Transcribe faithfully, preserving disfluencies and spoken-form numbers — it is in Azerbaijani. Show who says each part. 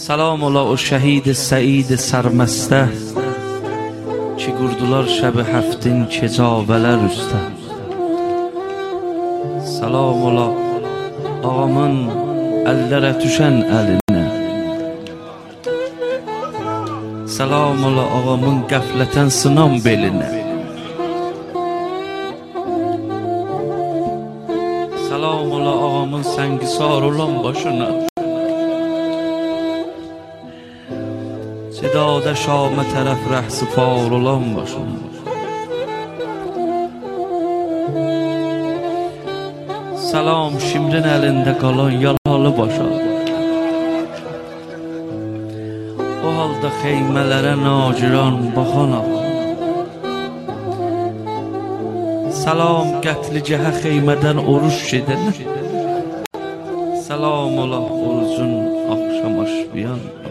Speaker 1: Salam ola o şehid Said sarmeste ki qurdular şəbi həftin kecabələr üstə. Salam ola ağamın əllərə düşən əlinə. Salam ola ağamın qəflətən sınan belinə. Salam ola ağamın səngisar olan başına. Sedada Şamə tərəf rəhsi par olan başına. Salam Şimrin əlində qalan yaralı başa. O halda xeymələrə naciran baxan ağa. Salam qətlicəhə xeymədən oruç gedən. Salam ola orucun axşam aşbiyan.